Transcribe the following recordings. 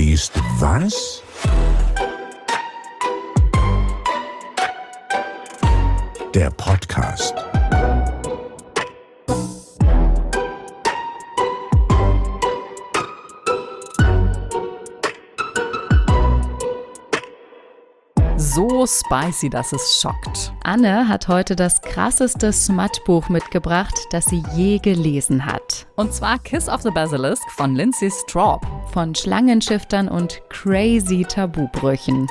ist was? Der Podcast. So spicy, dass es schockt. Anne hat heute das krasseste Smut-Buch mitgebracht, das sie je gelesen hat. Und zwar Kiss of the Basilisk von Lindsay Straub. Von Schlangenschiftern und crazy Tabubrüchen.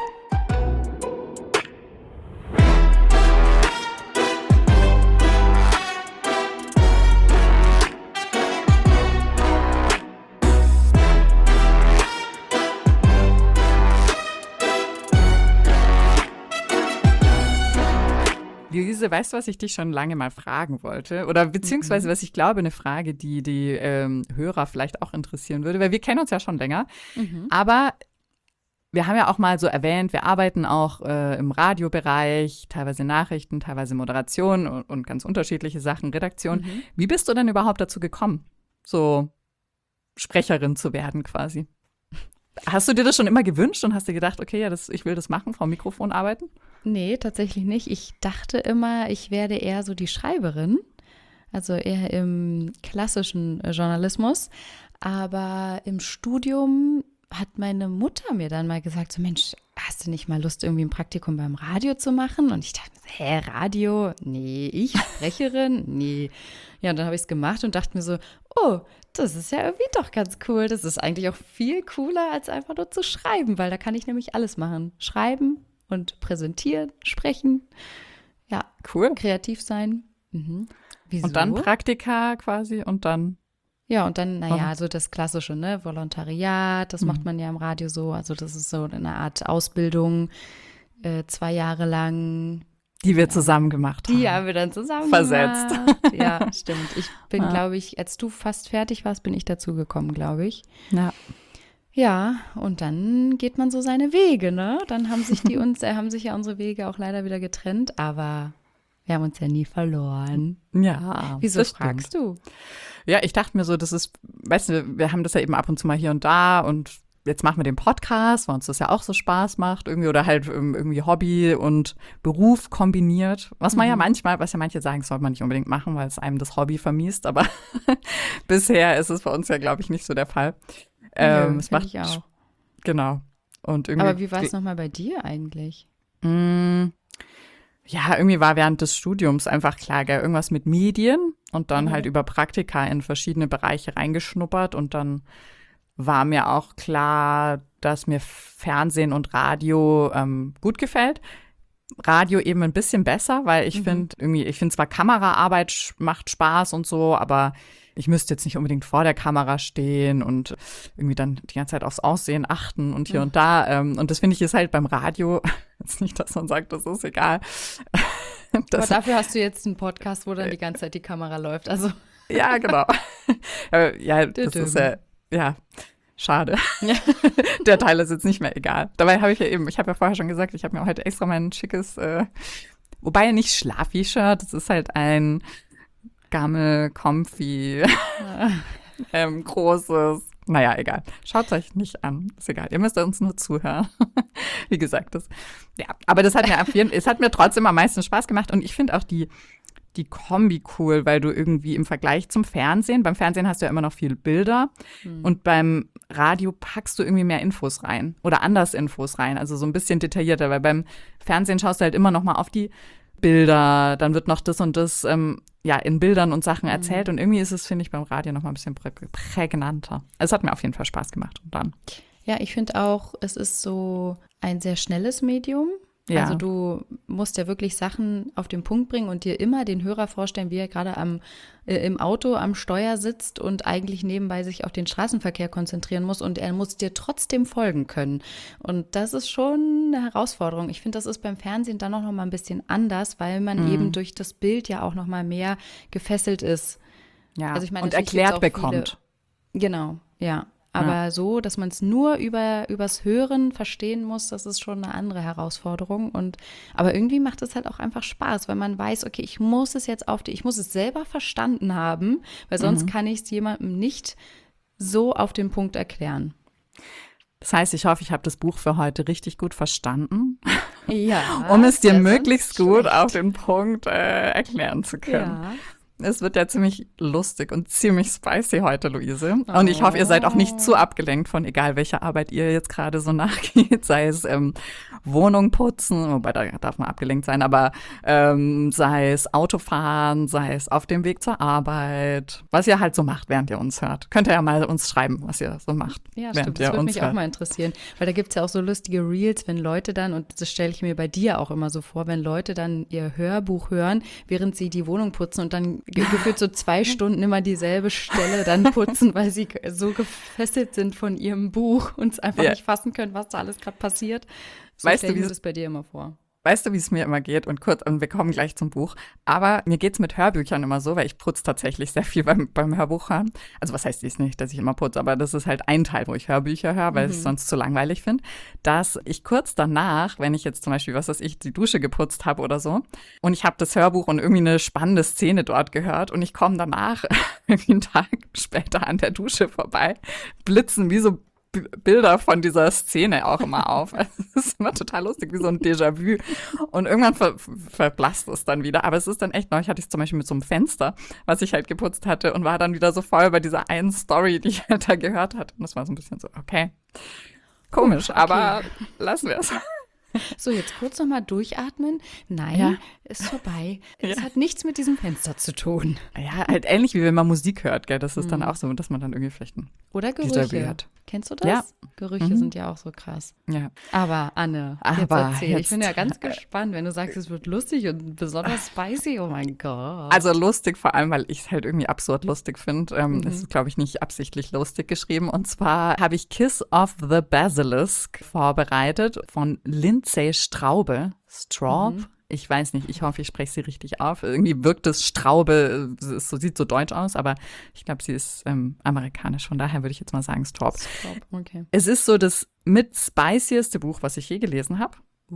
Luise, weißt du, was ich dich schon lange mal fragen wollte? Oder beziehungsweise, was ich glaube, eine Frage, die Hörer vielleicht auch interessieren würde, weil wir kennen uns ja schon länger. Aber wir haben ja auch mal so erwähnt, wir arbeiten auch im Radiobereich, teilweise Nachrichten, teilweise Moderation und ganz unterschiedliche Sachen, Redaktion. Wie bist du denn überhaupt dazu gekommen, so Sprecherin zu werden quasi? Hast du dir das schon immer gewünscht und hast dir gedacht, okay, ja, ich will das machen, vor dem Mikrofon arbeiten? Nee, tatsächlich nicht. Ich dachte immer, ich werde eher so die Schreiberin, also eher im klassischen Journalismus. Aber im Studium hat meine Mutter mir dann mal gesagt, so Mensch, hast du nicht mal Lust, irgendwie ein Praktikum beim Radio zu machen? Und ich dachte, Radio? Nee, ich Sprecherin? Nee. Ja, und dann habe ich es gemacht und dachte mir so, oh, das ist ja irgendwie doch ganz cool. Das ist eigentlich auch viel cooler, als einfach nur zu schreiben, weil da kann ich nämlich alles machen. Schreiben und präsentieren, sprechen. Ja, cool. Kreativ sein. Wieso? Und dann Praktika quasi und dann? Ja, und dann, so das Klassische, ne, Volontariat, das macht man ja im Radio so. Also das ist so eine Art Ausbildung, 2 Jahre lang. Die wir zusammen gemacht haben. Die haben wir dann zusammen versetzt. gemacht. Ja, stimmt. Ich bin, glaube ich, als du fast fertig warst, bin ich dazu gekommen, glaube ich. Ja. Ja, und dann geht man so seine Wege, ne? Dann haben sich ja unsere Wege auch leider wieder getrennt, aber wir haben uns ja nie verloren. Ja. Wieso fragst du? Ja, ich dachte mir so, das ist, weißt du, wir haben das ja eben ab und zu mal hier und da und jetzt machen wir den Podcast, weil uns das ja auch so Spaß macht irgendwie oder halt irgendwie Hobby und Beruf kombiniert. Was man ja manchmal, was ja manche sagen, sollte man nicht unbedingt machen, weil es einem das Hobby vermiest, aber bisher ist es bei uns ja, glaube ich, nicht so der Fall. Es macht ich auch. Genau. Und irgendwie, aber wie war es nochmal bei dir eigentlich? Ja, irgendwie war während des Studiums einfach klar, gell, irgendwas mit Medien und dann halt über Praktika in verschiedene Bereiche reingeschnuppert und dann war mir auch klar, dass mir Fernsehen und Radio gut gefällt. Radio eben ein bisschen besser, weil ich finde zwar Kameraarbeit macht Spaß und so, aber ich müsste jetzt nicht unbedingt vor der Kamera stehen und irgendwie dann die ganze Zeit aufs Aussehen achten und hier und da. Und das finde ich ist halt beim Radio, jetzt nicht, dass man sagt, das ist egal. Aber dafür hast du jetzt einen Podcast, wo dann die ganze Zeit die Kamera läuft. Also ja, genau. Ja, das ist ja, schade. Ja. Der Teil ist jetzt nicht mehr egal. Dabei habe ich habe ja vorher schon gesagt, ich habe mir heute extra mein schickes, wobei nicht Schlafi-Shirt, das ist halt ein Gammel-Comfy, großes, naja, egal. Schaut euch nicht an, ist egal. Ihr müsst uns nur zuhören. Wie gesagt, aber das es hat mir trotzdem am meisten Spaß gemacht und ich finde auch die Kombi cool, weil du irgendwie im Vergleich zum Fernsehen, beim Fernsehen hast du ja immer noch viel Bilder und beim Radio packst du irgendwie mehr Infos rein oder anders Infos rein, also so ein bisschen detaillierter, weil beim Fernsehen schaust du halt immer noch mal auf die Bilder, dann wird noch das und das in Bildern und Sachen erzählt und irgendwie ist es, finde ich, beim Radio noch mal ein bisschen prägnanter. Also es hat mir auf jeden Fall Spaß gemacht. Und dann. Ja, ich finde auch, es ist so ein sehr schnelles Medium. Ja. Also du musst ja wirklich Sachen auf den Punkt bringen und dir immer den Hörer vorstellen, wie er gerade im Auto am Steuer sitzt und eigentlich nebenbei sich auf den Straßenverkehr konzentrieren muss und er muss dir trotzdem folgen können. Und das ist schon eine Herausforderung. Ich finde, das ist beim Fernsehen dann auch noch mal ein bisschen anders, weil man eben durch das Bild ja auch noch mal mehr gefesselt ist. Ja, also ich meine, und erklärt bekommt. Genau, ja. Aber so, dass man es nur übers Hören verstehen muss, das ist schon eine andere Herausforderung. Aber irgendwie macht es halt auch einfach Spaß, weil man weiß, okay, ich muss es selber verstanden haben, weil sonst kann ich es jemandem nicht so auf den Punkt erklären. Das heißt, ich hoffe, ich habe das Buch für heute richtig gut verstanden, Ja. um es dir das ist möglichst gut schlecht. auf den Punkt erklären zu können. Ja. Es wird ja ziemlich lustig und ziemlich spicy heute, Luise. Und ich hoffe, ihr seid auch nicht zu abgelenkt von egal welcher Arbeit ihr jetzt gerade so nachgeht, sei es Wohnung putzen, wobei da darf man abgelenkt sein, aber sei es Autofahren, sei es auf dem Weg zur Arbeit, was ihr halt so macht, während ihr uns hört. Könnt ihr ja mal uns schreiben, was ihr so macht, Ja, während stimmt. Das ihr würde uns mich auch hört. mal interessieren. Weil da gibt es ja auch so lustige Reels, wenn Leute dann, und das stelle ich mir bei dir auch immer so vor, wenn Leute dann ihr Hörbuch hören, während sie die Wohnung putzen und dann gefühlt so 2 Stunden immer dieselbe Stelle dann putzen, weil sie so gefesselt sind von ihrem Buch und es einfach Ja. nicht fassen können, was da alles gerade passiert. So Weißt stelle du, ich wie mir das bei dir immer vor. Weißt du, wie es mir immer geht? Und wir kommen gleich zum Buch. Aber mir geht's mit Hörbüchern immer so, weil ich putze tatsächlich sehr viel beim Hörbuch hören. Also was heißt dies nicht, dass ich immer putze, aber das ist halt ein Teil, wo ich Hörbücher höre, weil ich es sonst zu langweilig finde, dass ich kurz danach, wenn ich jetzt zum Beispiel, was weiß ich, die Dusche geputzt habe oder so, und ich habe das Hörbuch und irgendwie eine spannende Szene dort gehört und ich komme danach irgendwie einen Tag später an der Dusche vorbei, blitzen wie so Bilder von dieser Szene auch immer auf. Also es ist immer total lustig, wie so ein Déjà-vu. Und irgendwann verblasst es dann wieder. Aber es ist dann echt, neulich hatte ich es zum Beispiel mit so einem Fenster, was ich halt geputzt hatte und war dann wieder so voll bei dieser einen Story, die ich halt da gehört hatte. Und das war so ein bisschen so, okay, komisch, aber lassen wir es. So, jetzt kurz nochmal durchatmen. Nein, Ja. ist vorbei. Es hat nichts mit diesem Fenster zu tun. Ja, halt ähnlich wie wenn man Musik hört, gell? Das ist dann auch so, dass man dann irgendwie vielleicht Oder Déjà-vu Gerüche. hat. Kennst du das? Ja. Gerüche sind ja auch so krass. Ja. Aber Anne, jetzt Aber erzähl. Ich jetzt- bin ja ganz gespannt, wenn du sagst, es wird lustig und besonders spicy. Oh mein Gott. Also lustig, vor allem, weil ich es halt irgendwie absurd lustig finde. Es ist, glaube ich, nicht absichtlich lustig geschrieben. Und zwar habe ich Kiss of the Basilisk vorbereitet von Lindsay Straube. Straub? Ich weiß nicht, ich hoffe, ich spreche sie richtig auf. Irgendwie wirkt es Straube, sieht so deutsch aus, aber ich glaube, sie ist amerikanisch. Von daher würde ich jetzt mal sagen Straub. Okay. Es ist so das mit spicieste Buch, was ich je gelesen habe.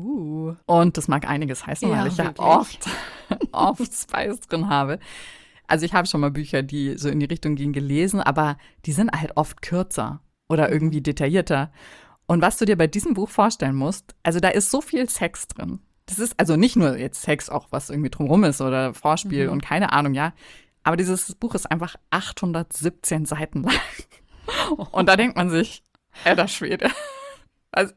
Und das mag einiges heißen, Ja, weil ich ja wirklich. oft Spice drin habe. Also ich habe schon mal Bücher, die so in die Richtung gehen, gelesen, aber die sind halt oft kürzer oder irgendwie detaillierter. Und was du dir bei diesem Buch vorstellen musst, also da ist so viel Sex drin. Das ist also nicht nur jetzt Sex, auch was irgendwie drumherum ist oder Vorspiel und keine Ahnung, ja. Aber dieses Buch ist einfach 817 Seiten lang. Und da denkt man sich, alter Schwede. Also,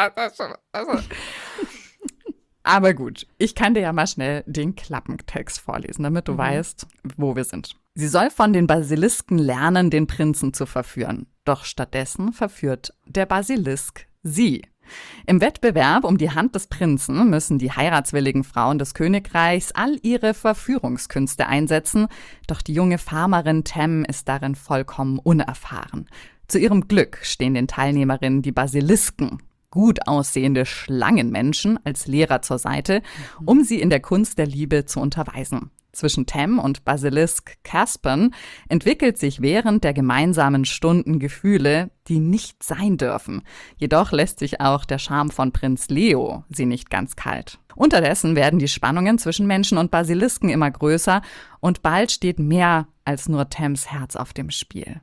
aber gut, ich kann dir ja mal schnell den Klappentext vorlesen, damit du weißt, wo wir sind. Sie soll von den Basilisken lernen, den Prinzen zu verführen. Doch stattdessen verführt der Basilisk sie. Im Wettbewerb um die Hand des Prinzen müssen die heiratswilligen Frauen des Königreichs all ihre Verführungskünste einsetzen, doch die junge Farmerin Tem ist darin vollkommen unerfahren. Zu ihrem Glück stehen den Teilnehmerinnen die Basilisken, gut aussehende Schlangenmenschen, als Lehrer zur Seite, um sie in der Kunst der Liebe zu unterweisen. Zwischen Tem und Basilisk Caspern entwickelt sich während der gemeinsamen Stunden Gefühle, die nicht sein dürfen. Jedoch lässt sich auch der Charme von Prinz Leo sie nicht ganz kalt. Unterdessen werden die Spannungen zwischen Menschen und Basilisken immer größer und bald steht mehr als nur Tems Herz auf dem Spiel.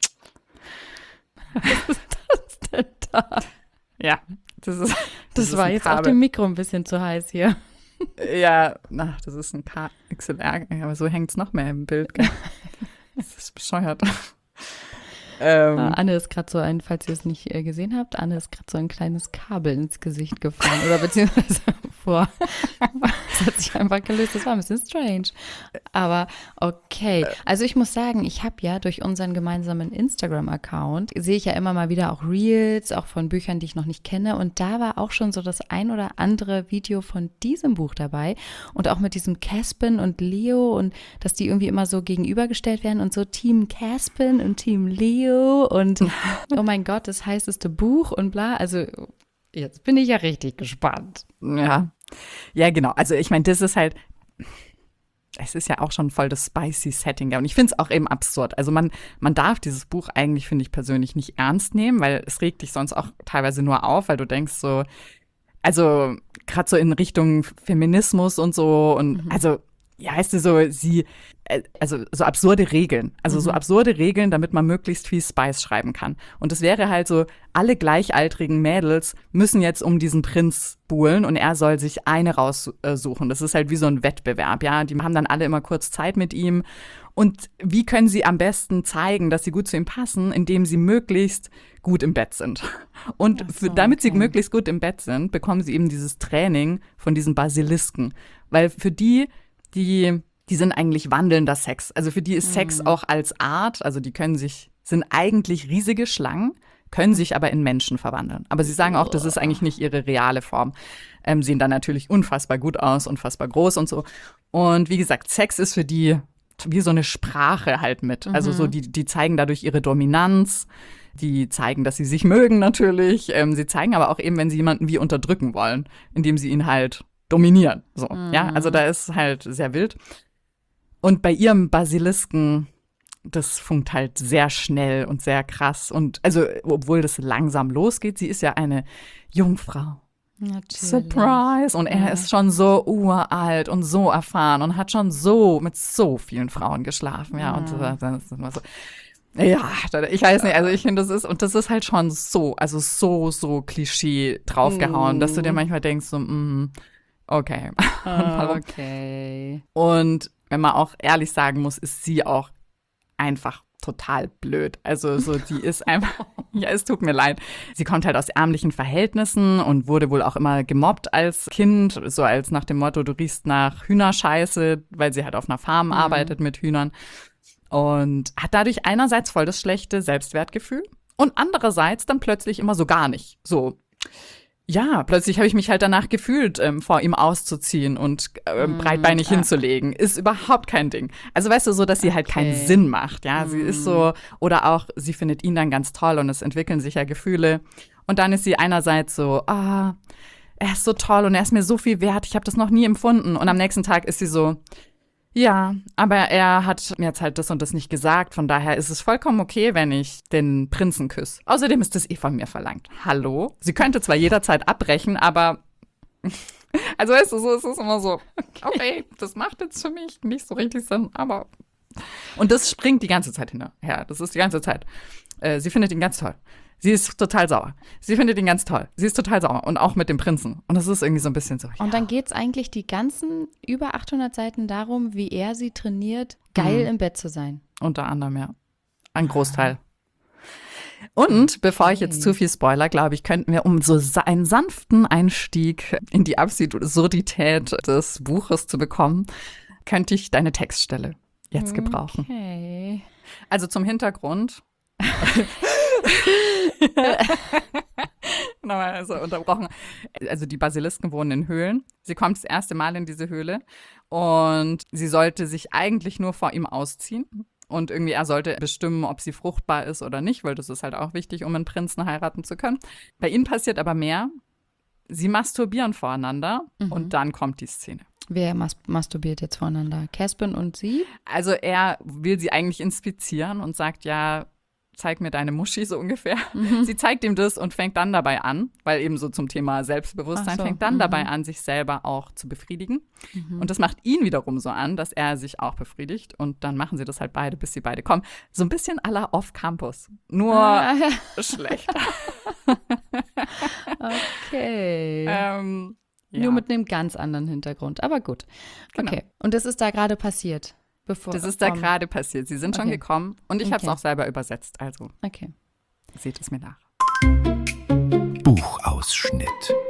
denn da? Ja, das ist Das ist war ein jetzt auf Kabel. dem Mikro ein bisschen zu heiß hier. Ja, das ist ein KXLR, aber so hängt es noch mehr im Bild. Gell? Das ist bescheuert. Anne ist gerade so falls ihr es nicht gesehen habt, Anne ist gerade so ein kleines Kabel ins Gesicht gefallen oder beziehungsweise vor. Das hat sich einfach gelöst, das war ein bisschen strange. Aber okay, also ich muss sagen, ich habe ja durch unseren gemeinsamen Instagram-Account, sehe ich ja immer mal wieder auch Reels, auch von Büchern, die ich noch nicht kenne und da war auch schon so das ein oder andere Video von diesem Buch dabei und auch mit diesem Caspin und Leo und dass die irgendwie immer so gegenübergestellt werden und so Team Caspin und Team Leo und oh mein Gott, das heißeste Buch und bla. Also jetzt bin ich ja richtig gespannt. Ja, genau. Also ich meine, das ist halt, es ist ja auch schon voll das spicy Setting. Ja. Und ich finde es auch eben absurd. Also man darf dieses Buch eigentlich, finde ich persönlich, nicht ernst nehmen, weil es regt dich sonst auch teilweise nur auf, weil du denkst so, also gerade so in Richtung Feminismus und so und also ja, weißt du, also so absurde Regeln. Also so absurde Regeln, damit man möglichst viel Spice schreiben kann. Und es wäre halt so, alle gleichaltrigen Mädels müssen jetzt um diesen Prinz buhlen und er soll sich eine raussuchen. Das ist halt wie so ein Wettbewerb, ja. Die haben dann alle immer kurz Zeit mit ihm. Und wie können sie am besten zeigen, dass sie gut zu ihm passen, indem sie möglichst gut im Bett sind. Und damit sie möglichst gut im Bett sind, bekommen sie eben dieses Training von diesen Basilisken. Weil für die sind eigentlich wandelnder Sex. Also für die ist Sex auch als Art, also die sind eigentlich riesige Schlangen, können sich aber in Menschen verwandeln. Aber sie sagen auch, das ist eigentlich nicht ihre reale Form. Sehen dann natürlich unfassbar gut aus, unfassbar groß und so. Und wie gesagt, Sex ist für die wie so eine Sprache halt mit. Also so, die zeigen dadurch ihre Dominanz, die zeigen, dass sie sich mögen natürlich. Sie zeigen aber auch eben, wenn sie jemanden wie unterdrücken wollen, indem sie ihn halt dominieren. So, ja, also da ist halt sehr wild. Und bei ihrem Basilisken, das funkt halt sehr schnell und sehr krass. Und also, obwohl das langsam losgeht, sie ist ja eine Jungfrau. Natürlich. Surprise! Und er ist schon so uralt und so erfahren und hat schon mit so vielen Frauen geschlafen. Ja, und das ist immer so. Ja, ich weiß nicht, also ich finde, das ist halt schon so Klischee draufgehauen, dass du dir manchmal denkst, so, okay. Okay. Und wenn man auch ehrlich sagen muss, ist sie auch einfach total blöd. Also so, die ist einfach, ja, es tut mir leid. Sie kommt halt aus ärmlichen Verhältnissen und wurde wohl auch immer gemobbt als Kind, so als nach dem Motto, du riechst nach Hühnerscheiße, weil sie halt auf einer Farm arbeitet mit Hühnern und hat dadurch einerseits voll das schlechte Selbstwertgefühl und andererseits dann plötzlich immer so gar nicht. So, ja, plötzlich habe ich mich halt danach gefühlt, vor ihm auszuziehen und breitbeinig hinzulegen. Ist überhaupt kein Ding. Also weißt du, so, dass sie halt keinen Sinn macht, ja. Sie ist so, oder auch, sie findet ihn dann ganz toll und es entwickeln sich ja Gefühle. Und dann ist sie einerseits so, er ist so toll und er ist mir so viel wert, ich habe das noch nie empfunden. Und am nächsten Tag ist sie so, ja, aber er hat mir jetzt halt das und das nicht gesagt. Von daher ist es vollkommen okay, wenn ich den Prinzen küsse. Außerdem ist das von mir verlangt. Hallo? Sie könnte zwar jederzeit abbrechen, aber also weißt du, so ist es immer so. Okay, das macht jetzt für mich nicht so richtig Sinn, aber und das springt die ganze Zeit hinterher. Das ist die ganze Zeit. Sie findet ihn ganz toll. Sie ist total sauer. Sie findet ihn ganz toll. Sie ist total sauer. Und auch mit dem Prinzen. Und das ist irgendwie so ein bisschen so. Ja. Und dann geht es eigentlich die ganzen über 800 Seiten darum, wie er sie trainiert, geil im Bett zu sein. Unter anderem, ja. Ein Großteil. Und bevor ich jetzt zu viel spoiler, glaube ich, könnten wir, um so einen sanften Einstieg in die Absurdität des Buches zu bekommen, könnte ich deine Textstelle jetzt gebrauchen. Okay. Also zum Hintergrund. Nochmal also unterbrochen. Also die Basilisken wohnen in Höhlen. Sie kommt das erste Mal in diese Höhle und sie sollte sich eigentlich nur vor ihm ausziehen. Und irgendwie er sollte bestimmen, ob sie fruchtbar ist oder nicht, weil das ist halt auch wichtig, um einen Prinzen heiraten zu können. Bei ihnen passiert aber mehr. Sie masturbieren voreinander und dann kommt die Szene. Wer masturbiert jetzt voreinander? Caspian und sie? Also er will sie eigentlich inspizieren und sagt, ja, zeig mir deine Muschi so ungefähr. Sie zeigt ihm das und fängt dann dabei an, weil eben so zum Thema Selbstbewusstsein, fängt dann dabei an, sich selber auch zu befriedigen. Und das macht ihn wiederum so an, dass er sich auch befriedigt. Und dann machen sie das halt beide, bis sie beide kommen. So ein bisschen à la Off-Campus. Nur schlechter. Okay. Ja. Nur mit einem ganz anderen Hintergrund. Aber gut. Genau. Okay. Und das ist da gerade passiert? Das ist da gerade passiert. Sie sind schon gekommen und ich habe es auch selber übersetzt. Also seht es mir nach. Buchausschnitt.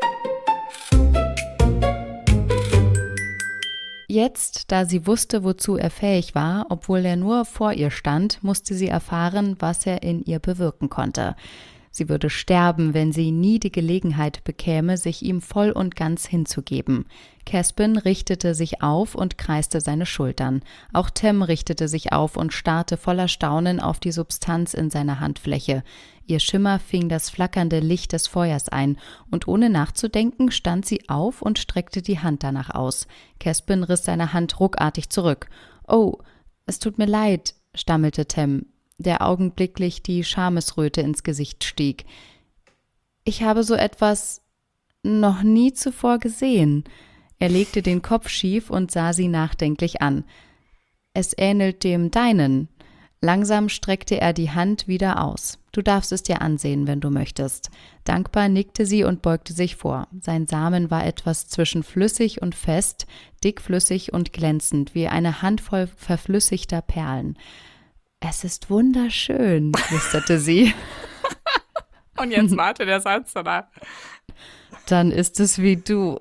Jetzt, da sie wusste, wozu er fähig war, obwohl er nur vor ihr stand, musste sie erfahren, was er in ihr bewirken konnte. Sie würde sterben, wenn sie nie die Gelegenheit bekäme, sich ihm voll und ganz hinzugeben. Caspian richtete sich auf und kreiste seine Schultern. Auch Tem richtete sich auf und starrte voller Staunen auf die Substanz in seiner Handfläche. Ihr Schimmer fing das flackernde Licht des Feuers ein, und ohne nachzudenken stand sie auf und streckte die Hand danach aus. Caspian riss seine Hand ruckartig zurück. »Oh, es tut mir leid«, stammelte Tem, der augenblicklich die Schamesröte ins Gesicht stieg. »Ich habe so etwas noch nie zuvor gesehen.« Er legte den Kopf schief und sah sie nachdenklich an. »Es ähnelt dem deinen.« Langsam streckte er die Hand wieder aus. »Du darfst es dir ansehen, wenn du möchtest.« Dankbar nickte sie und beugte sich vor. Sein Samen war etwas zwischen flüssig und fest, dickflüssig und glänzend, wie eine Handvoll verflüssigter Perlen. »Es ist wunderschön«, flüsterte sie. Und jetzt warte der Satz danach. »Dann ist es wie du.«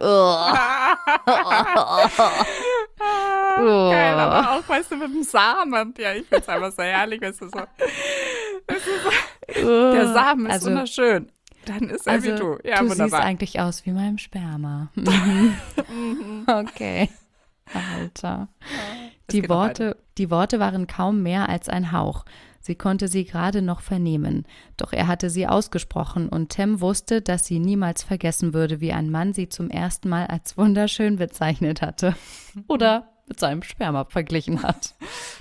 Geil, aber auch, weißt du, mit dem Samen. Ja, ich finde es einfach so herrlich, weißt du, so. Der Samen ist wunderschön. Dann ist er wie du. Ja, du wunderbar. siehst eigentlich aus wie mein Sperma. Okay. Alter. Die Worte waren kaum mehr als ein Hauch. Sie konnte sie gerade noch vernehmen. Doch er hatte sie ausgesprochen und Tem wusste, dass sie niemals vergessen würde, wie ein Mann sie zum ersten Mal als wunderschön bezeichnet hatte. Oder mit seinem Sperma verglichen hat.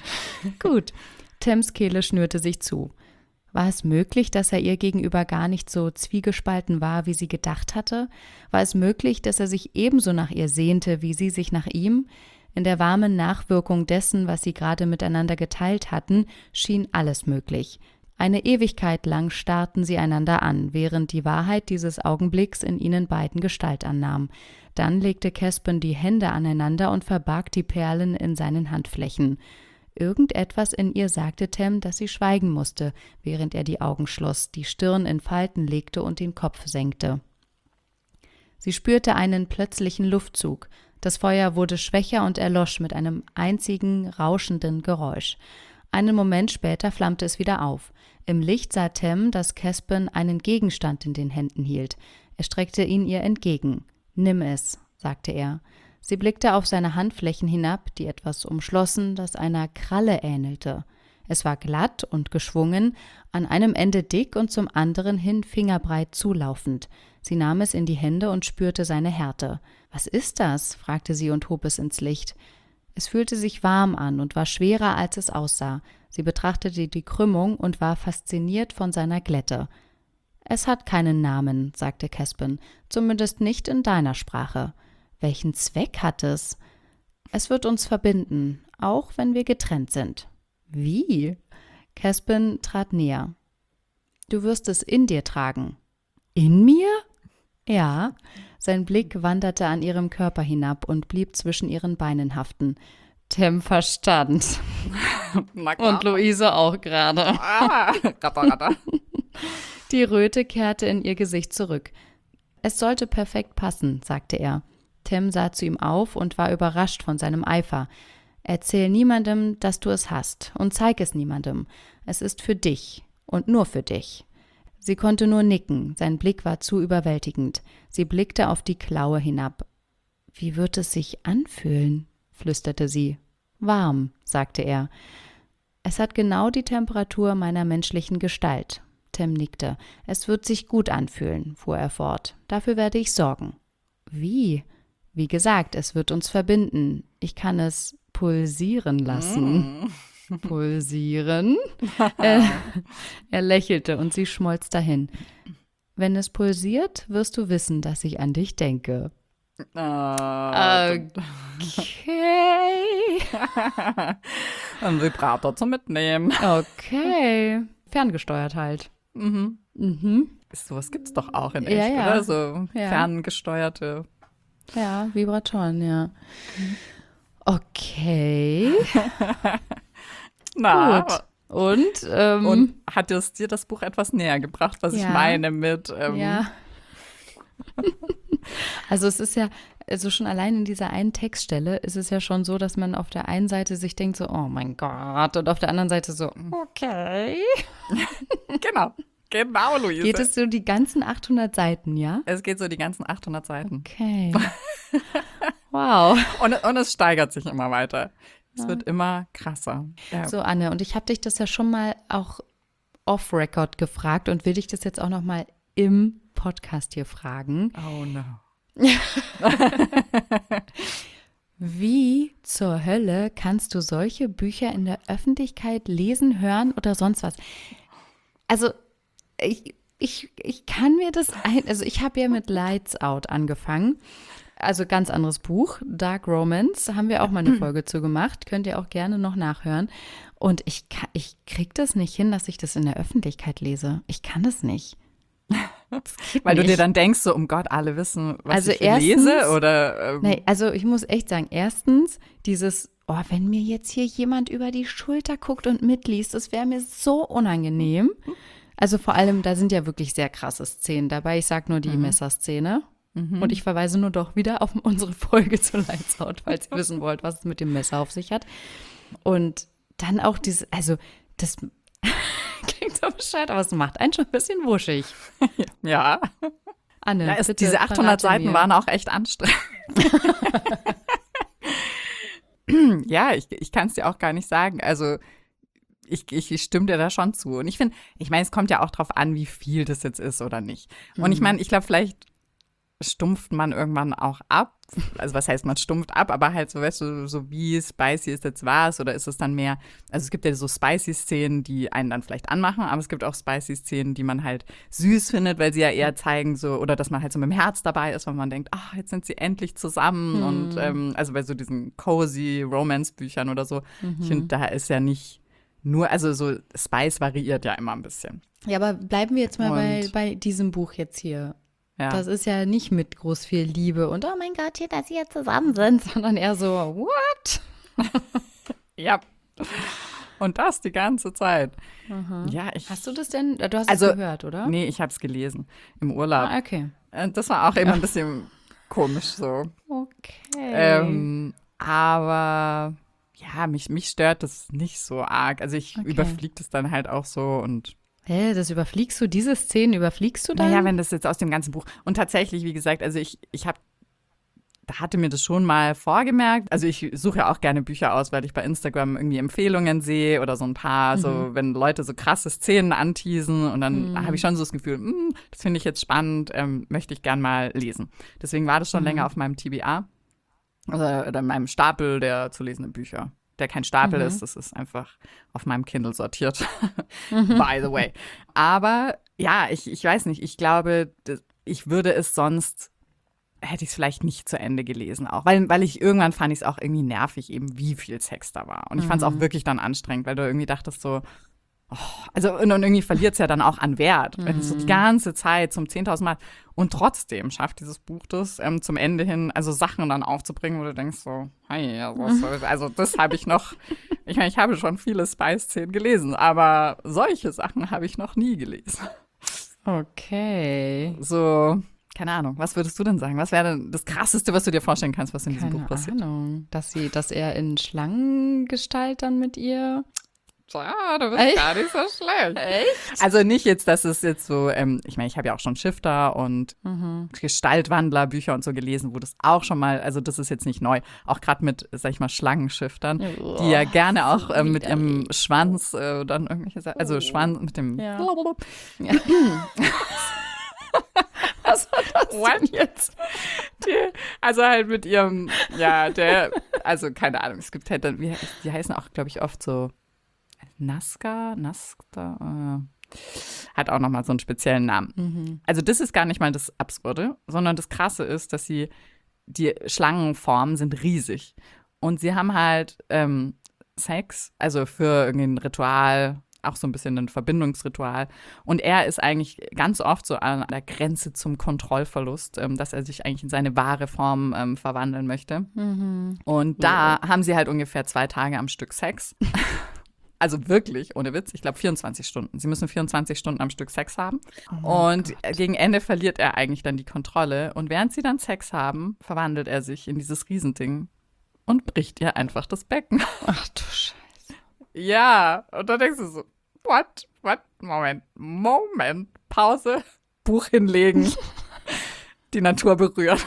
Gut. Tems Kehle schnürte sich zu. War es möglich, dass er ihr gegenüber gar nicht so zwiegespalten war, wie sie gedacht hatte? War es möglich, dass er sich ebenso nach ihr sehnte, wie sie sich nach ihm? In der warmen Nachwirkung dessen, was sie gerade miteinander geteilt hatten, schien alles möglich. Eine Ewigkeit lang starrten sie einander an, während die Wahrheit dieses Augenblicks in ihnen beiden Gestalt annahm. Dann legte Caspin die Hände aneinander und verbarg die Perlen in seinen Handflächen. Irgendetwas in ihr sagte Tem, dass sie schweigen musste, während er die Augen schloss, die Stirn in Falten legte und den Kopf senkte. Sie spürte einen plötzlichen Luftzug. Das Feuer wurde schwächer und erlosch mit einem einzigen, rauschenden Geräusch. Einen Moment später flammte es wieder auf. Im Licht sah Tem, dass Caspin einen Gegenstand in den Händen hielt. Er streckte ihn ihr entgegen. »Nimm es«, sagte er. Sie blickte auf seine Handflächen hinab, die etwas umschlossen, das einer Kralle ähnelte. Es war glatt und geschwungen, an einem Ende dick und zum anderen hin fingerbreit zulaufend. Sie nahm es in die Hände und spürte seine Härte. »Was ist das?« fragte sie und hob es ins Licht. Es fühlte sich warm an und war schwerer, als es aussah. Sie betrachtete die Krümmung und war fasziniert von seiner Glätte. »Es hat keinen Namen«, sagte Caspin, »zumindest nicht in deiner Sprache.« »Welchen Zweck hat es?« »Es wird uns verbinden, auch wenn wir getrennt sind.« »Wie?« Caspin trat näher. »Du wirst es in dir tragen.« »In mir?« »Ja.« Sein Blick wanderte an ihrem Körper hinab und blieb zwischen ihren Beinen haften. Tem verstand. Und Luise auch gerade. Ratter. Die Röte kehrte in ihr Gesicht zurück. »Es sollte perfekt passen«, sagte er. Tem sah zu ihm auf und war überrascht von seinem Eifer. »Erzähl niemandem, dass du es hast, und zeig es niemandem. Es ist für dich und nur für dich.« Sie konnte nur nicken, sein Blick war zu überwältigend. Sie blickte auf die Klaue hinab. »Wie wird es sich anfühlen?«, flüsterte sie. »Warm«, sagte er. »Es hat genau die Temperatur meiner menschlichen Gestalt.« Tem nickte. »Es wird sich gut anfühlen«, fuhr er fort. »Dafür werde ich sorgen.« »Wie?« »Wie gesagt, es wird uns verbinden. Ich kann es pulsieren lassen.« »Pulsieren?« Er lächelte und sie schmolz dahin. »Wenn es pulsiert, wirst du wissen, dass ich an dich denke.« Okay. Ein Vibrator zum Mitnehmen. Okay. Ferngesteuert halt. Sowas gibt's doch auch in echt, ja. oder? So ferngesteuerte. Ja, Vibratoren, ja. Okay. Na, gut. Und hat es dir das Buch etwas näher gebracht, was ich Ja. meine mit ja. Also es ist ja, also schon allein in dieser einen Textstelle ist es ja schon so, dass man auf der einen Seite sich denkt so, oh mein Gott, und auf der anderen Seite so, okay. Genau, Luise. Geht es so die ganzen 800 Seiten, ja? Es geht so die ganzen 800 Seiten. Okay. Wow. Und es steigert sich immer weiter. Es wird immer krasser. Ja. So, Anne, und ich habe dich das ja schon mal auch off-Record gefragt und will dich das jetzt auch noch mal im Podcast hier fragen. Oh no. Wie zur Hölle kannst du solche Bücher in der Öffentlichkeit lesen, hören oder sonst was? Also, ich kann mir das also ich habe ja mit Lights Out angefangen. also ganz anderes Buch, Dark Romance, haben wir auch mal eine Folge zu gemacht. Könnt ihr auch gerne noch nachhören. Und ich krieg das nicht hin, dass ich das in der Öffentlichkeit lese. Ich kann das nicht. Das geht Weil du nicht. dir dann denkst, so, Gott, alle wissen, was Also ich lese? Oder, Nee, also ich muss echt sagen, erstens dieses, wenn mir jetzt hier jemand über die Schulter guckt und mitliest, das wäre mir so unangenehm. Also vor allem, da sind ja wirklich sehr krasse Szenen dabei. Ich sag nur die Messerszene. Und ich verweise nur doch wieder auf unsere Folge zu Lights Out, falls ihr wissen wollt, was es mit dem Messer auf sich hat. Und dann auch das klingt so bescheuert, aber es macht einen schon ein bisschen wuschig. ja. Anne, Ja, bitte diese 800 verrate Seiten mir. waren auch echt anstrengend. Ja, ich kann es dir auch gar nicht sagen. Also ich stimme dir da schon zu. Und ich meine, es kommt ja auch drauf an, wie viel das jetzt ist oder nicht. Und ich meine, ich glaube, vielleicht stumpft man irgendwann auch ab. Also was heißt, man stumpft ab, aber halt so, weißt du, so wie spicy ist jetzt was oder ist es dann mehr, also es gibt ja so spicy Szenen, die einen dann vielleicht anmachen, aber es gibt auch spicy Szenen, die man halt süß findet, weil sie ja eher zeigen so, oder dass man halt so mit dem Herz dabei ist, weil man denkt, jetzt sind sie endlich zusammen und also bei so diesen cozy Romance-Büchern oder so, ich finde, da ist ja nicht nur, also so Spice variiert ja immer ein bisschen. Ja, aber bleiben wir jetzt mal Und- bei diesem Buch jetzt hier. Ja. Das ist ja nicht mit groß viel Liebe und oh mein Gott, hier, dass sie jetzt zusammen sind, sondern eher so, what? Ja. Und das die ganze Zeit. Ja, Hast du das denn? Du hast Also, es gehört, oder? Nee, ich habe es gelesen im Urlaub. Okay. Das war auch immer ein bisschen komisch so. Okay. Aber ja, mich stört das nicht so arg. Also ich Okay. überfliege das dann halt auch so und Hä, diese Szenen überfliegst du dann? naja, wenn das jetzt aus dem ganzen Buch. Und tatsächlich, wie gesagt, also ich hatte mir das schon mal vorgemerkt. Also ich suche ja auch gerne Bücher aus, weil ich bei Instagram irgendwie Empfehlungen sehe oder so ein paar, so wenn Leute so krasse Szenen anteasen und dann habe ich schon so das Gefühl, das finde ich jetzt spannend, möchte ich gern mal lesen. Deswegen war das schon länger auf meinem TBA oder meinem Stapel der zu lesenden Bücher. Der kein Stapel ist, das ist einfach auf meinem Kindle sortiert. By the way. Aber ja, ich weiß nicht, ich glaube, ich würde es sonst, hätte ich es vielleicht nicht zu Ende gelesen auch. Weil ich irgendwann fand ich es auch irgendwie nervig, eben wie viel Sex da war. Und ich fand es auch wirklich dann anstrengend, weil du irgendwie dachtest so, also und irgendwie verliert es ja dann auch an Wert, wenn es so die ganze Zeit zum 10.000 Mal und trotzdem schafft dieses Buch das zum Ende hin, also Sachen dann aufzubringen, wo du denkst so, hey, also das habe ich noch, ich meine, ich habe schon viele Spice-Szenen gelesen, aber solche Sachen habe ich noch nie gelesen. Okay. So, keine Ahnung, was würdest du denn sagen? Was wäre denn das Krasseste, was du dir vorstellen kannst, was in diesem Keine Buch passiert? Ahnung. Dass er in Schlangengestalt dann mit ihr. Ja, du bist Echt? gar nicht so schlecht. Echt? Also nicht jetzt, dass es jetzt so, ich meine, ich habe ja auch schon Shifter und Gestaltwandler-Bücher und so gelesen, wo das auch schon mal, also das ist jetzt nicht neu, auch gerade mit, sag ich mal, Schlangenschiftern, die ja gerne auch mit ihrem Schwanz dann irgendwelche, also Schwanz mit dem Ja. Was war das denn jetzt? also halt mit ihrem, also keine Ahnung, es gibt halt dann, die heißen auch, glaube ich, oft so Nazca, hat auch nochmal so einen speziellen Namen. Also das ist gar nicht mal das Absurde, sondern das Krasse ist, dass die Schlangenformen sind riesig. Und sie haben halt Sex, also für irgendein Ritual, auch so ein bisschen ein Verbindungsritual. Und er ist eigentlich ganz oft so an der Grenze zum Kontrollverlust, dass er sich eigentlich in seine wahre Form verwandeln möchte. Und da haben sie halt ungefähr 2 Tage am Stück Sex. Also wirklich, ohne Witz, ich glaube 24 Stunden. Sie müssen 24 Stunden am Stück Sex haben. Und gegen Ende verliert er eigentlich dann die Kontrolle. Und während sie dann Sex haben, verwandelt er sich in dieses Riesending und bricht ihr einfach das Becken. Ach du Scheiße. Ja, und dann denkst du so, what? Moment, Pause, Buch hinlegen, die Natur berühren.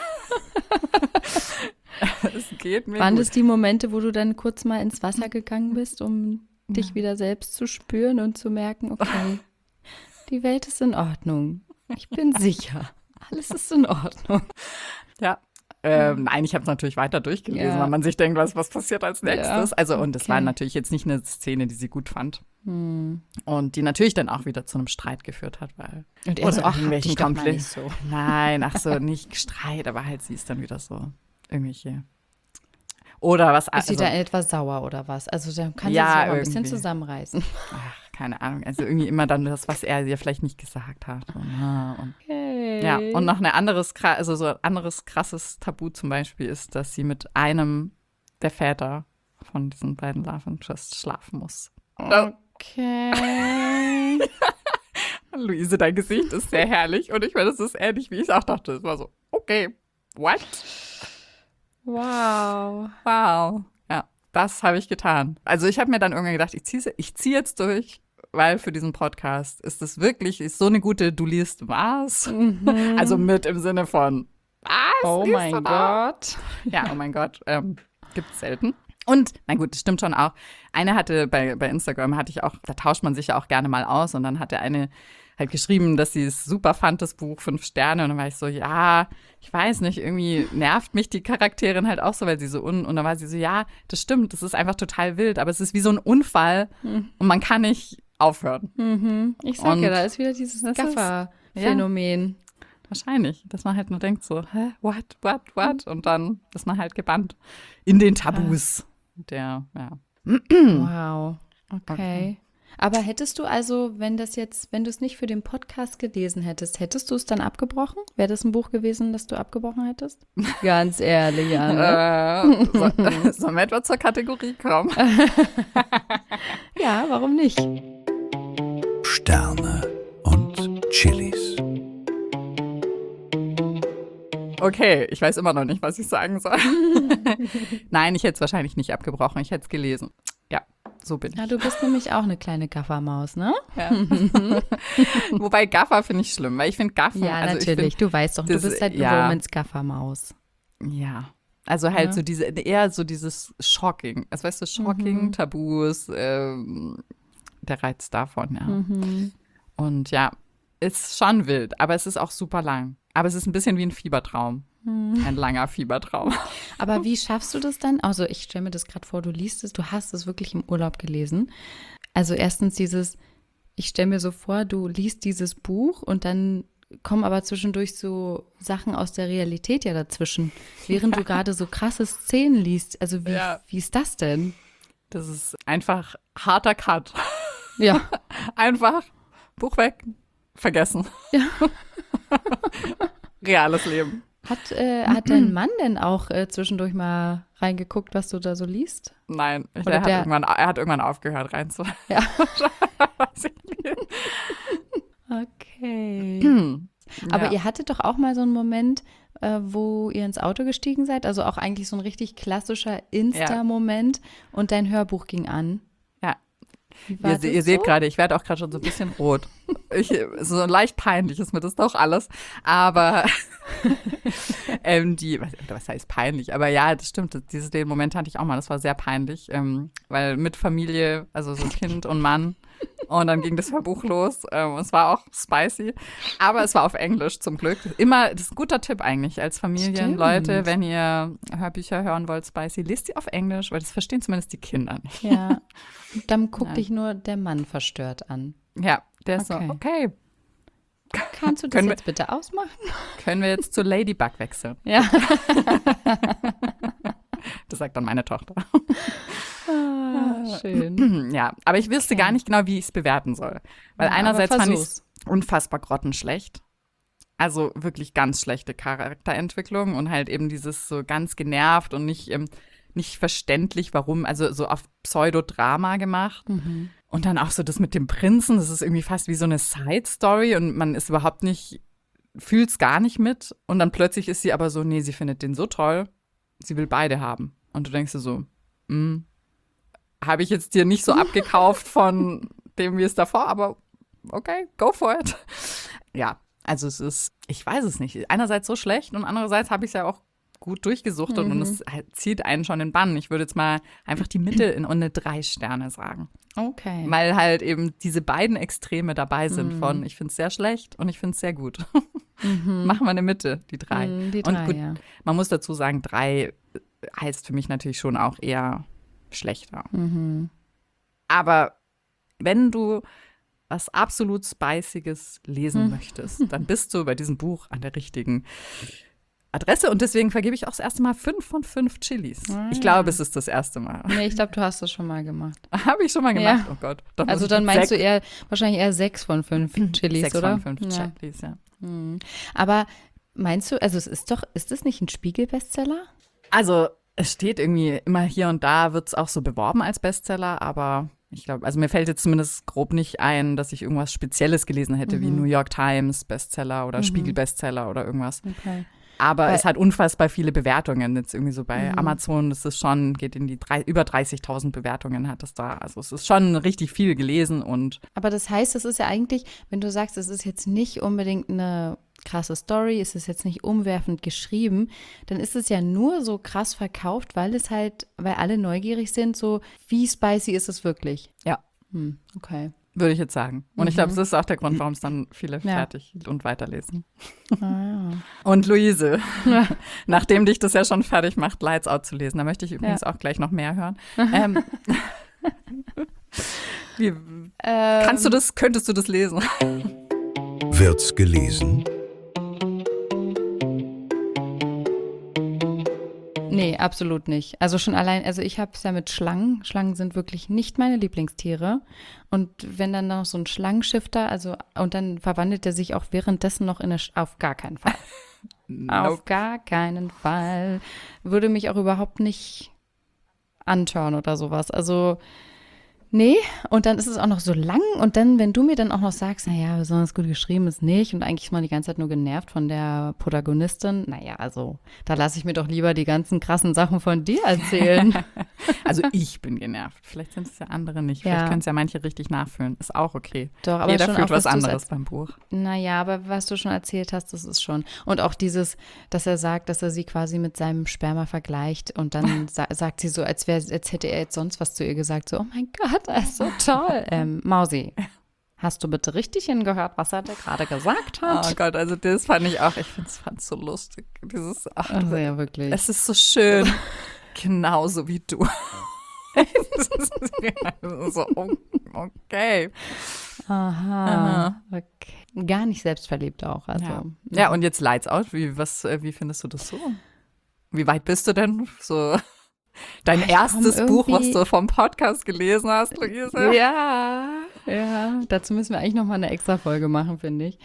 Es geht mir Waren gut. das die Momente, wo du dann kurz mal ins Wasser gegangen bist, um dich wieder selbst zu spüren und zu merken, okay, die Welt ist in Ordnung. Ich bin sicher. Alles ist in Ordnung. Ja, Nein, ich habe es natürlich weiter durchgelesen, weil man sich denkt, was passiert als nächstes? Ja, Also, und es war natürlich jetzt nicht eine Szene, die sie gut fand. Und die natürlich dann auch wieder zu einem Streit geführt hat, weil. Und er so, ach, irgendwelchen dich doch mal Konflikt- nicht so. Nein, ach so, nicht Streit, aber halt sie ist dann wieder so irgendwelche. Oder was. Ist sie da etwas sauer oder was? Also da kann sie Ja, sich auch mal ein bisschen irgendwie. zusammenreißen. Ach, keine Ahnung. Also irgendwie immer dann das, was er ihr vielleicht nicht gesagt hat. Und Okay. ja, und noch so ein anderes krasses Tabu zum Beispiel ist, dass sie mit einem der Väter von diesen beiden Love Interests schlafen muss. Okay. Luise, dein Gesicht ist sehr herrlich und ich meine, das ist ähnlich, wie ich es auch dachte. Es war so, okay, what? Wow. Wow. Ja, das habe ich getan. Also ich habe mir dann irgendwann gedacht, ich ziehe jetzt durch, weil für diesen Podcast ist so eine gute Du liest was? Also mit im Sinne von, was? Oh liest mein du da? Gott. Ja, oh mein Gott, gibt's selten. Und, na gut, das stimmt schon auch. Eine hatte bei Instagram, da tauscht man sich ja auch gerne mal aus und dann hat der eine halt geschrieben, dass sie es super fand, das Buch 5 Sterne und dann war ich so, ja, ich weiß nicht, irgendwie nervt mich die Charakterin halt auch so, weil sie so und dann war sie so, ja, das stimmt, das ist einfach total wild, aber es ist wie so ein Unfall und man kann nicht aufhören. Ich sag Und ja, da ist wieder dieses das ist- Gaffer-Phänomen. Wahrscheinlich, dass man halt nur denkt so, hä, what? Und dann ist man halt gebannt in den Tabus. Ja. Wow. Okay. Aber hättest du also, wenn du es nicht für den Podcast gelesen hättest du es dann abgebrochen? Wäre das ein Buch gewesen, das du abgebrochen hättest? Ganz ehrlich, Anne. Sollen wir etwa zur Kategorie kommen? Ja, warum nicht? Sterne und Chilis. Okay, ich weiß immer noch nicht, was ich sagen soll. Nein, ich hätte es wahrscheinlich nicht abgebrochen, ich hätte es gelesen. Ja, so bin ich. Ja, du bist nämlich auch eine kleine Gaffermaus, ne? Ja. Wobei Gaffer finde ich schlimm, weil ich finde Gaffen. Ja, also natürlich. Du weißt doch, du das- bist halt eine ja. Romans Gaffermaus. Ja. Also halt Ja. so eher so dieses Shocking. Also weißt du, Shocking, Tabus, der Reiz davon, ja. Und ja, ist schon wild, aber es ist auch super lang. Aber es ist ein bisschen wie ein Fiebertraum. Ein langer Fiebertraum. Aber wie schaffst du das dann? Also ich stelle mir das gerade vor, du liest es, du hast es wirklich im Urlaub gelesen. Also erstens ich stelle mir so vor, du liest dieses Buch und dann kommen aber zwischendurch so Sachen aus der Realität ja dazwischen, während du gerade so krasse Szenen liest. Also wie ist das denn? Das ist einfach harter Cut. Ja. Einfach Buch weg, vergessen. Ja. Reales Leben. Hat dein Mann denn auch zwischendurch mal reingeguckt, was du da so liest? Nein, Oder er hat irgendwann aufgehört reinzuhören. Ja. Was ich lese. Okay. Aber Ja. ihr hattet doch auch mal so einen Moment, wo ihr ins Auto gestiegen seid, also auch eigentlich so ein richtig klassischer Insta-Moment und dein Hörbuch ging an. Ja. Wie war das Ihr seht so? gerade, ich werde auch gerade schon so ein bisschen rot. So leicht peinlich ist mir das doch alles. Aber was heißt peinlich? Aber ja, das stimmt. Den Moment hatte ich auch mal. Das war sehr peinlich, weil mit Familie, also so Kind und Mann. Und dann ging das Hörbuch los. Es war auch spicy. Aber es war auf Englisch zum Glück. Das ist ein guter Tipp eigentlich als Familienleute, Stimmt. wenn ihr Hörbücher hören wollt, spicy, lest sie auf Englisch, weil das verstehen zumindest die Kinder nicht. Ja. Und dann guckt Ja. dich nur der Mann verstört an. Ja, der ist Okay. so, okay, Kannst du das Können wir- jetzt bitte ausmachen? können wir jetzt zu Ladybug wechseln? Ja. Das sagt dann meine Tochter. Schön. Ja, aber ich wüsste gar nicht genau, wie ich es bewerten soll. Weil Ja, einerseits aber fand ich es versuch's. unfassbar grottenschlecht. Also wirklich ganz schlechte Charakterentwicklung und halt eben dieses so ganz genervt und nicht verständlich, warum, also so auf Pseudodrama gemacht. Und dann auch so das mit dem Prinzen, das ist irgendwie fast wie so eine Side-Story und man ist überhaupt nicht, fühlt es gar nicht mit. Und dann plötzlich ist sie aber so, nee, sie findet den so toll, sie will beide haben. Und du denkst dir so, habe ich jetzt dir nicht so abgekauft von dem, wie es davor, aber okay, go for it. Ja, also es ist, ich weiß es nicht, einerseits so schlecht und andererseits habe ich es ja auch gut durchgesuchtet und es zieht einen schon in den Bann. Ich würde jetzt mal einfach die Mitte in eine 3 Sterne sagen. Okay. Weil halt eben diese beiden Extreme dabei sind von, ich finde es sehr schlecht und ich finde es sehr gut. Machen wir eine Mitte, die 3. Die Und 3, gut, ja. man muss dazu sagen, 3 heißt für mich natürlich schon auch eher schlechter. Aber wenn du was absolut Spiciges lesen möchtest, dann bist du bei diesem Buch an der richtigen Adresse. Und deswegen vergebe ich auch das erste Mal 5 von 5 Chilis. Ich glaube, es ist das erste Mal. Nee, ich glaube, du hast das schon mal gemacht. Habe ich schon mal gemacht? Ja. Oh Gott. Also dann meinst du wahrscheinlich eher 6 von 5 Chilis, 6 oder? von 5 Ja. Chilis, ja. Aber meinst du, also ist das nicht ein Spiegel-Bestseller? Also es steht irgendwie immer hier und da, wird es auch so beworben als Bestseller, aber ich glaube, also mir fällt jetzt zumindest grob nicht ein, dass ich irgendwas Spezielles gelesen hätte, wie New York Times Bestseller oder Spiegel Bestseller oder irgendwas. Okay. Aber Weil- es hat unfassbar viele Bewertungen. Jetzt irgendwie so bei Amazon, das ist schon, geht in die über 30.000 Bewertungen hat es da. Also es ist schon richtig viel gelesen und Aber das heißt, es ist ja eigentlich, wenn du sagst, es ist jetzt nicht unbedingt eine krasse Story, es ist jetzt nicht umwerfend geschrieben, dann ist es ja nur so krass verkauft, weil alle neugierig sind, so wie spicy ist es wirklich? ja, Okay. würde ich jetzt sagen. Und ich glaube, das ist auch der Grund, warum es dann viele fertig und weiterlesen. Und Luise, nachdem dich das ja schon fertig macht, Lights Out zu lesen, da möchte ich übrigens auch gleich noch mehr hören. Könntest du das lesen? Wird's gelesen? Nee, absolut nicht. Also schon allein, also ich habe es ja mit Schlangen. Schlangen sind wirklich nicht meine Lieblingstiere. Und wenn dann noch so ein Schlangenschifter, und dann verwandelt er sich auch währenddessen noch in auf gar keinen Fall. Auf gar keinen Fall. Würde mich auch überhaupt nicht anschauen oder sowas. Also nee, und dann ist es auch noch so lang und dann, wenn du mir dann auch noch sagst, naja, besonders gut geschrieben ist nicht und eigentlich ist man die ganze Zeit nur genervt von der Protagonistin, naja, also da lasse ich mir doch lieber die ganzen krassen Sachen von dir erzählen. Also ich bin genervt. Vielleicht sind es ja andere nicht. Vielleicht können es ja manche richtig nachfühlen. Ist auch okay. Doch, aber jeder schon fühlt auch, was was du's anderes beim Buch. Naja, aber was du schon erzählt hast, das ist schon. Und auch dieses, dass er sagt, dass er sie quasi mit seinem Sperma vergleicht und dann sagt sie so, als hätte er jetzt sonst was zu ihr gesagt, so, oh mein Gott, das ist so toll. Mausi, hast du bitte richtig hingehört, was er dir gerade gesagt hat? Oh Gott, also das fand ich auch, ich fand's so lustig. Also ja, wirklich. Es ist so schön. Genauso wie du. Das ist so, okay. Aha. Okay. Gar nicht selbstverliebt auch. Also. Ja, und jetzt Lights Out. Wie findest du das so? Wie weit bist du denn? So dein erstes Buch, was du vom Podcast gelesen hast, Luise? Ja. Dazu müssen wir eigentlich nochmal eine extra Folge machen, finde ich.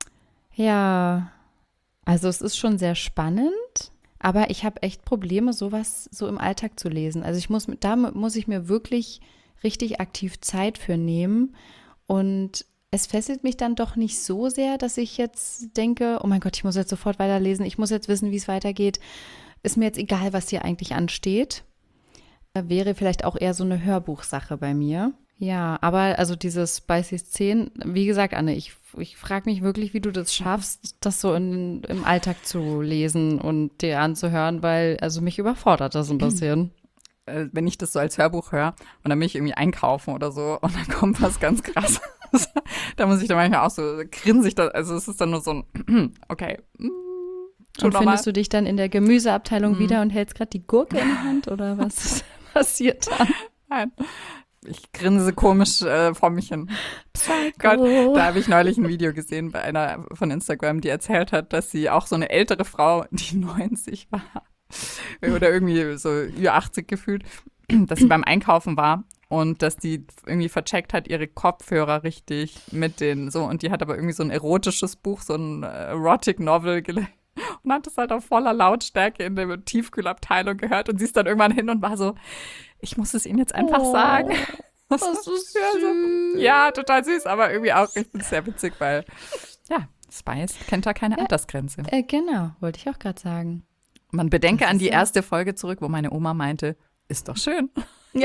Ja, also es ist schon sehr spannend. Aber ich habe echt Probleme, sowas so im Alltag zu lesen. Also da muss ich mir wirklich richtig aktiv Zeit für nehmen. Und es fesselt mich dann doch nicht so sehr, dass ich jetzt denke, oh mein Gott, ich muss jetzt sofort weiterlesen. Ich muss jetzt wissen, wie es weitergeht. Ist mir jetzt egal, was hier eigentlich ansteht. Wäre vielleicht auch eher so eine Hörbuchsache bei mir. Ja, aber also diese Spicy 10, wie gesagt, Anne, ich frage mich wirklich, wie du das schaffst, das so im Alltag zu lesen und dir anzuhören, weil, also mich überfordert das ein bisschen. Wenn ich das so als Hörbuch höre und dann bin ich irgendwie einkaufen oder so und dann kommt was ganz Krasses, da muss ich dann manchmal auch so grinsig, also es ist dann nur so ein, okay. Und findest du dich dann in der Gemüseabteilung wieder und hältst gerade die Gurke in der Hand oder was passiert da? Nein. Ich grinse komisch vor mich hin. Psycho. Gott, da habe ich neulich ein Video gesehen bei einer von Instagram, die erzählt hat, dass sie auch so eine ältere Frau, die 90 war oder irgendwie so über 80 gefühlt, dass sie beim Einkaufen war und dass die irgendwie vercheckt hat, ihre Kopfhörer richtig mit den so und die hat aber irgendwie so ein erotisches Buch, so ein Erotic Novel gelesen. Und hat das halt auf voller Lautstärke in der Tiefkühlabteilung gehört und sie ist dann irgendwann hin und war so, ich muss es Ihnen jetzt einfach sagen. Das ist süß. Ja, total süß, aber irgendwie auch, ich finde es sehr witzig, weil, ja, Spice kennt da keine Altersgrenze. Genau, wollte ich auch gerade sagen. Man bedenke an die erste Folge zurück, wo meine Oma meinte, ist doch schön. Ja.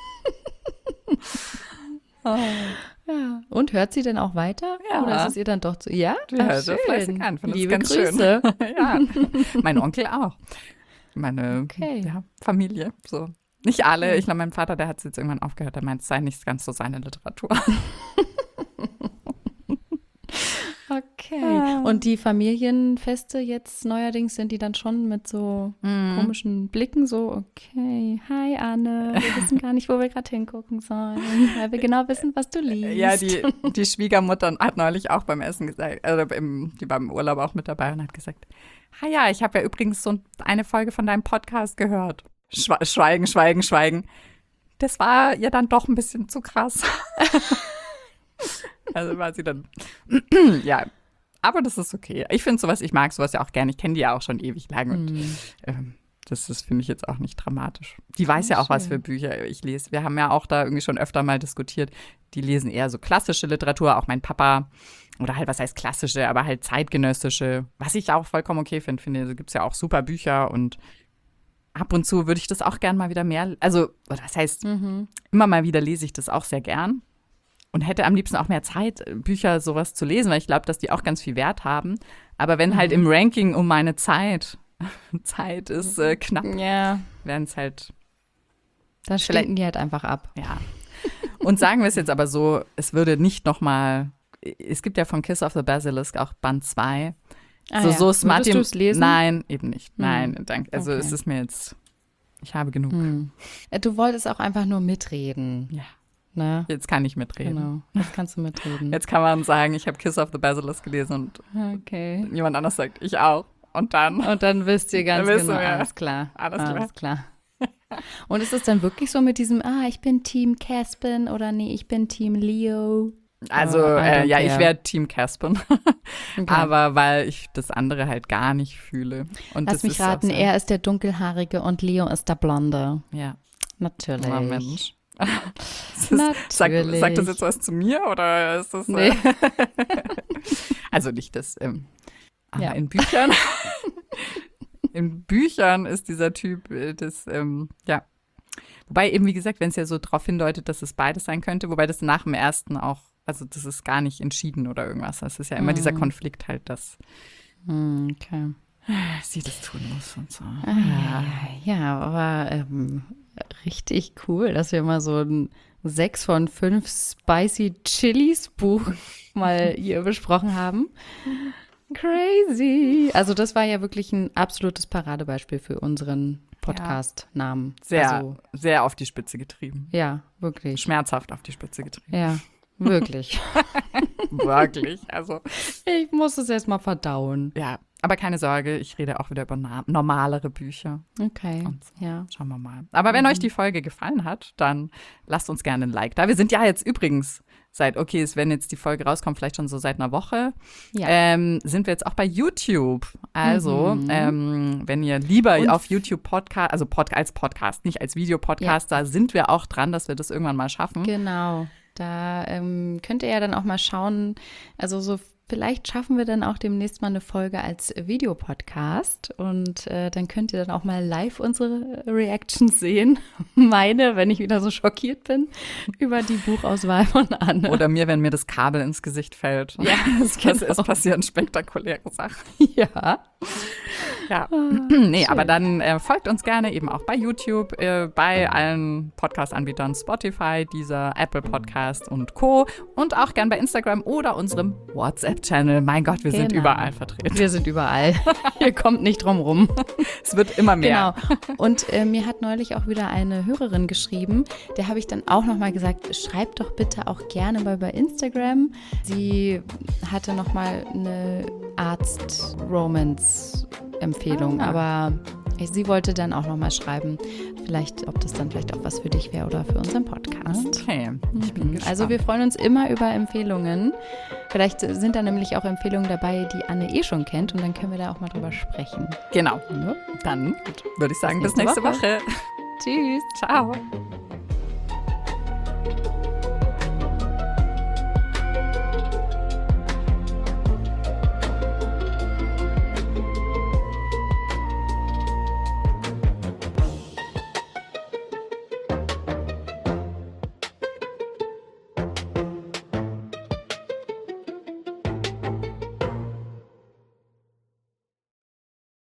Ja. Und hört sie denn auch weiter? Ja. Oder ist es ihr dann doch zu? Ja, Die hört so fleißig an, finde es Liebe ganz Grüße. schön. Ja, mein Onkel auch. Meine Familie, so. Nicht alle, ich glaube, mein Vater, der hat es jetzt irgendwann aufgehört, der meint, es sei nicht ganz so seine Literatur. Okay. Und die Familienfeste jetzt neuerdings, sind die dann schon mit so komischen Blicken so, okay, hi Anne, wir wissen gar nicht, wo wir gerade hingucken sollen, weil wir genau wissen, was du liest. Ja, die Schwiegermutter hat neulich auch beim Essen gesagt, die war im Urlaub auch mit dabei und hat gesagt, ja, ich habe ja übrigens so eine Folge von deinem Podcast gehört. Schweigen. Das war ja dann doch ein bisschen zu krass. Also war sie dann, ja, aber das ist okay. Ich finde sowas, ich mag sowas ja auch gerne. Ich kenne die ja auch schon ewig lang und das finde ich jetzt auch nicht dramatisch. Die weiß ja auch, was für Bücher ich lese. Wir haben ja auch da irgendwie schon öfter mal diskutiert. Die lesen eher so klassische Literatur, auch mein Papa. Oder halt, was heißt klassische, aber halt zeitgenössische. Was ich auch vollkommen okay finde. Da gibt es ja auch super Bücher und ab und zu würde ich das auch gern mal wieder mehr, also, oder das heißt, immer mal wieder lese ich das auch sehr gern. Und hätte am liebsten auch mehr Zeit, Bücher sowas zu lesen, weil ich glaube, dass die auch ganz viel Wert haben. Aber wenn halt im Ranking um meine Zeit ist knapp, werden es halt. Dann stinken die halt einfach ab. Ja. Und sagen wir es jetzt aber so, es würde nicht nochmal, es gibt ja von Kiss of the Basilisk auch Band 2. So smart. Würdest du es lesen? Nein, eben nicht. Nein, danke. Also es ist mir jetzt, ich habe genug. Du wolltest auch einfach nur mitreden. Ja. Ne? Jetzt kann ich mitreden. Genau, jetzt kannst du mitreden. Jetzt kann man sagen, ich habe Kiss of the Basilisk gelesen und jemand anders sagt, ich auch. Und dann wisst ihr ganz genau, alles klar. Und ist es dann wirklich so mit diesem, ich bin Team Caspin oder nee, ich bin Team Leo? Also, ich wäre Team Caspin. Okay. Aber weil ich das andere halt gar nicht fühle. Und lass mich raten, er ist der Dunkelhaarige und Leo ist der Blonde. Ja. Natürlich. Oh, Mensch. Sagt das jetzt was zu mir oder ist das nee. Also nicht das aber in Büchern in Büchern ist dieser Typ wobei eben wie gesagt, wenn es ja so darauf hindeutet, dass es beides sein könnte, wobei das nach dem ersten auch, also das ist gar nicht entschieden oder irgendwas, das ist ja immer dieser Konflikt halt, dass sie das tun muss und so. Ja, aber richtig cool, dass wir mal so ein 6 von 5 Spicy Chilis Buch mal hier besprochen haben. Crazy. Also das war ja wirklich ein absolutes Paradebeispiel für unseren Podcast-Namen. Sehr auf die Spitze getrieben. Ja, wirklich. Schmerzhaft auf die Spitze getrieben. Ja, wirklich. Wirklich, also. Ich muss es erst mal verdauen. Ja, aber keine Sorge, ich rede auch wieder über normalere Bücher. Okay, so. Ja. Schauen wir mal. Aber wenn euch die Folge gefallen hat, dann lasst uns gerne ein Like da. Wir sind ja jetzt übrigens wenn jetzt die Folge rauskommt, vielleicht schon so seit einer Woche, sind wir jetzt auch bei YouTube. Also, wenn ihr lieber auf YouTube Podcast, also als Podcast, nicht als Videopodcast, da sind wir auch dran, dass wir das irgendwann mal schaffen. Genau. Da könnt ihr ja dann auch mal schauen, also so vielleicht schaffen wir dann auch demnächst mal eine Folge als Videopodcast und dann könnt ihr dann auch mal live unsere Reactions sehen. Meine, wenn ich wieder so schockiert bin über die Buchauswahl von Anne. Oder mir, wenn mir das Kabel ins Gesicht fällt. Ja, es passieren spektakuläre Sachen. Ja. Ja, nee, aber dann folgt uns gerne eben auch bei YouTube, bei allen Podcast-Anbietern, Spotify, dieser Apple Podcast und Co. Und auch gern bei Instagram oder unserem WhatsApp-Channel. Mein Gott, wir sind überall vertreten. Wir sind überall. Ihr kommt nicht drum rum. Es wird immer mehr. Genau. Und mir hat neulich auch wieder eine Hörerin geschrieben, der habe ich dann auch nochmal gesagt, schreibt doch bitte auch gerne mal bei Instagram. Sie hatte nochmal eine Arzt-Romance-Empfehlung, aber sie wollte dann auch nochmal schreiben, ob das dann vielleicht auch was für dich wäre oder für unseren Podcast. Okay, ich bin gespannt. Also wir freuen uns immer über Empfehlungen. Vielleicht sind da nämlich auch Empfehlungen dabei, die Anne schon kennt und dann können wir da auch mal drüber sprechen. Genau. Dann würde ich sagen, bis nächste Woche. Tschüss. Ciao.